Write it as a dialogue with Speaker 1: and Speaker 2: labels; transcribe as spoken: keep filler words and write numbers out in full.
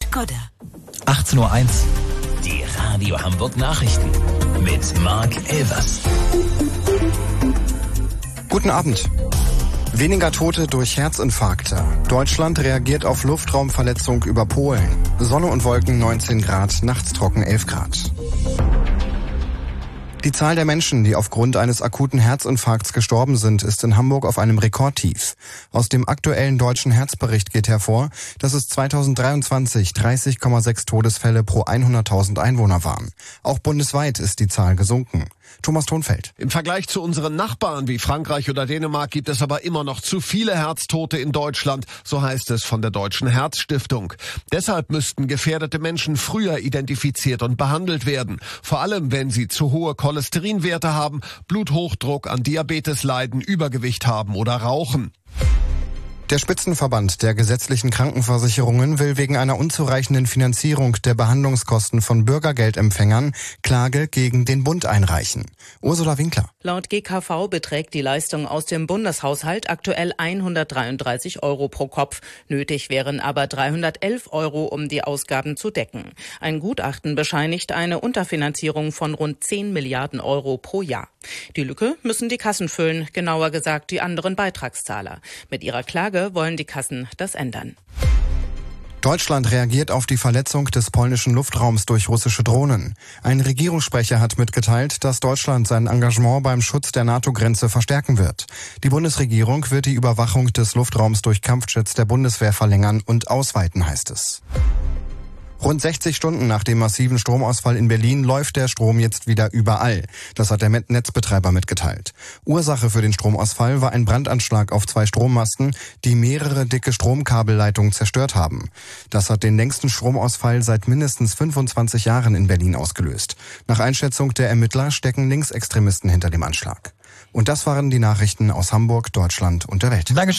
Speaker 1: Skoda.
Speaker 2: achtzehn Uhr eins. Die Radio Hamburg Nachrichten mit Marc Elvers.
Speaker 3: Guten Abend. Weniger Tote durch Herzinfarkte. Deutschland reagiert auf Luftraumverletzung über Polen. Sonne und Wolken neunzehn Grad, nachts trocken elf Grad. Die Zahl der Menschen, die aufgrund eines akuten Herzinfarkts gestorben sind, ist in Hamburg auf einem Rekordtief. Aus dem aktuellen deutschen Herzbericht geht hervor, dass es zweitausenddreiundzwanzig dreißig Komma sechs Todesfälle pro hunderttausend Einwohner waren. Auch bundesweit ist die Zahl gesunken. Thomas Thonfeld.
Speaker 4: Im Vergleich zu unseren Nachbarn wie Frankreich oder Dänemark gibt es aber immer noch zu viele Herztote in Deutschland, so heißt es von der Deutschen Herzstiftung. Deshalb müssten gefährdete Menschen früher identifiziert und behandelt werden. Vor allem, wenn sie zu hohe Cholesterinwerte haben, Bluthochdruck, an Diabetes leiden, Übergewicht haben oder rauchen.
Speaker 3: Der Spitzenverband der gesetzlichen Krankenversicherungen will wegen einer unzureichenden Finanzierung der Behandlungskosten von Bürgergeldempfängern Klage gegen den Bund einreichen. Ursula Winkler.
Speaker 5: Laut G K V beträgt die Leistung aus dem Bundeshaushalt aktuell hundertdreiunddreißig Euro pro Kopf. Nötig wären aber dreihundertelf Euro, um die Ausgaben zu decken. Ein Gutachten bescheinigt eine Unterfinanzierung von rund zehn Milliarden Euro pro Jahr. Die Lücke müssen die Kassen füllen, genauer gesagt die anderen Beitragszahler. Mit ihrer Klage wollen die Kassen das ändern.
Speaker 3: Deutschland reagiert auf die Verletzung des polnischen Luftraums durch russische Drohnen. Ein Regierungssprecher hat mitgeteilt, dass Deutschland sein Engagement beim Schutz der NATO-Grenze verstärken wird. Die Bundesregierung wird die Überwachung des Luftraums durch Kampfjets der Bundeswehr verlängern und ausweiten, heißt es. Rund sechzig Stunden nach dem massiven Stromausfall in Berlin läuft der Strom jetzt wieder überall. Das hat der Netzbetreiber mitgeteilt. Ursache für den Stromausfall war ein Brandanschlag auf zwei Strommasten, die mehrere dicke Stromkabelleitungen zerstört haben. Das hat den längsten Stromausfall seit mindestens fünfundzwanzig Jahren in Berlin ausgelöst. Nach Einschätzung der Ermittler stecken Linksextremisten hinter dem Anschlag. Und das waren die Nachrichten aus Hamburg, Deutschland und der Welt.
Speaker 2: Dankeschön.